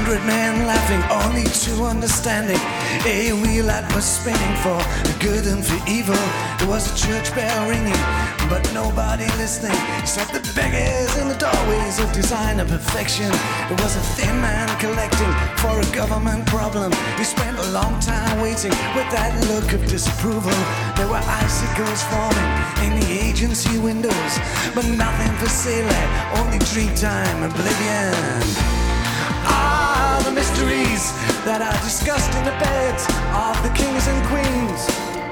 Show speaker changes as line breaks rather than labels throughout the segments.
100 men laughing, only two understanding. A wheel that was spinning for good and for evil. There was a church bell ringing, but nobody listening except the beggars in the doorways of design and perfection. There was a thin man collecting for a government problem. He spent a long time waiting with that look of disapproval. There were icicles forming in the agency windows, but nothing for sailor, only dreamtime oblivion. Ah, the mysteries that are discussed in the beds of the kings and queens.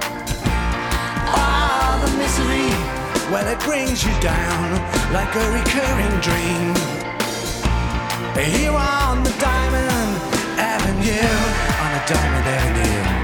Ah, the misery, well, it brings you down like a recurring dream. Here on the Diamond Avenue, on the Diamond Avenue.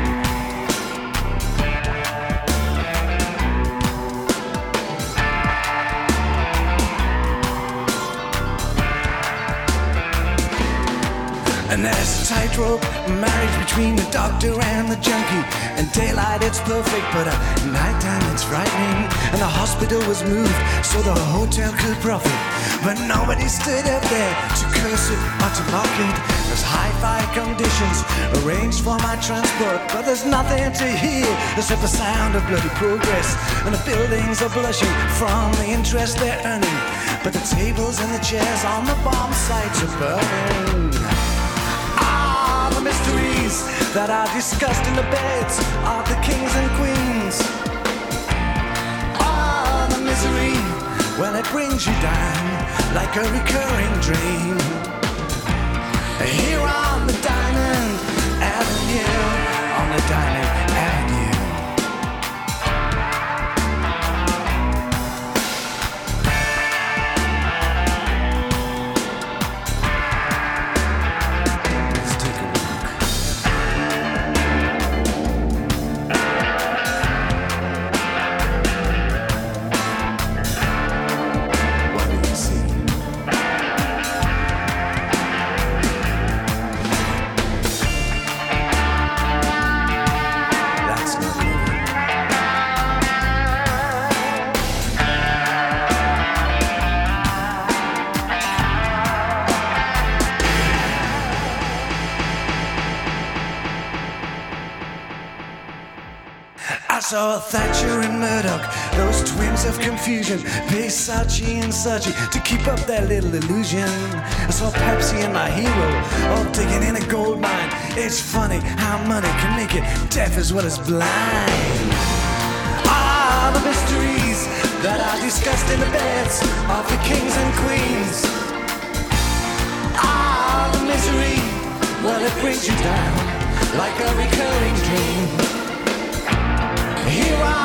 And there's a tightrope marriage between the doctor and the junkie. And daylight it's perfect, but at nighttime it's frightening. And the hospital was moved so the hotel could profit. But nobody stood up there to curse it or to mock it. There's hi-fi conditions arranged for my transport, but there's nothing to hear except the sound of bloody progress. And the buildings are blushing from the interest they're earning. But the tables and the chairs on the bomb sites are burning. Mysteries that are discussed in the beds of the kings and queens. Ah, the misery, well, it brings you down like a recurring dream. Here on the Diamond Avenue, on the Diamond Avenue. I saw Thatcher and Murdoch, those twins of confusion, pay Saatchi and Saatchi to keep up their little illusion. I saw Pepsi and my hero all digging in a gold mine. It's funny how money can make you deaf as well as blind. Ah, the mysteries that are discussed in the beds of the kings and queens. Ah, the misery, well, it brings you down like a recurring dream. Here I